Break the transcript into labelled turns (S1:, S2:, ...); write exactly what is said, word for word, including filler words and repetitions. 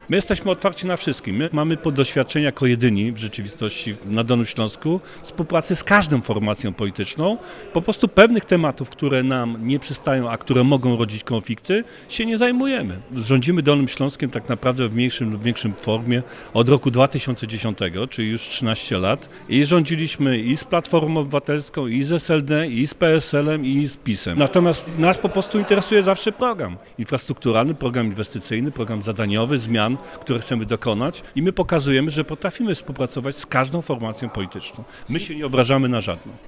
S1: My jesteśmy otwarci na wszystkim. My mamy doświadczenie jako jedyni w rzeczywistości na Dolnym Śląsku współpracy z każdą formacją polityczną. Po prostu pewnych tematów, które nam nie przystają, a które mogą rodzić konflikty, się nie zajmujemy. Rządzimy Dolnym Śląskiem tak naprawdę w mniejszym lub większym formie od roku dwa tysiące dziesiątego, czyli już trzynaście lat. I rządziliśmy i z Platformą Obywatelską, i z S L D, i z P S L-em, i z PiS-em. Natomiast nas po prostu interesuje zawsze program infrastrukturalny, program inwestycyjny, program zadaniowy, zmian, które chcemy dokonać i my pokazujemy, że potrafimy współpracować z każdą formacją polityczną. My się nie obrażamy na żadną.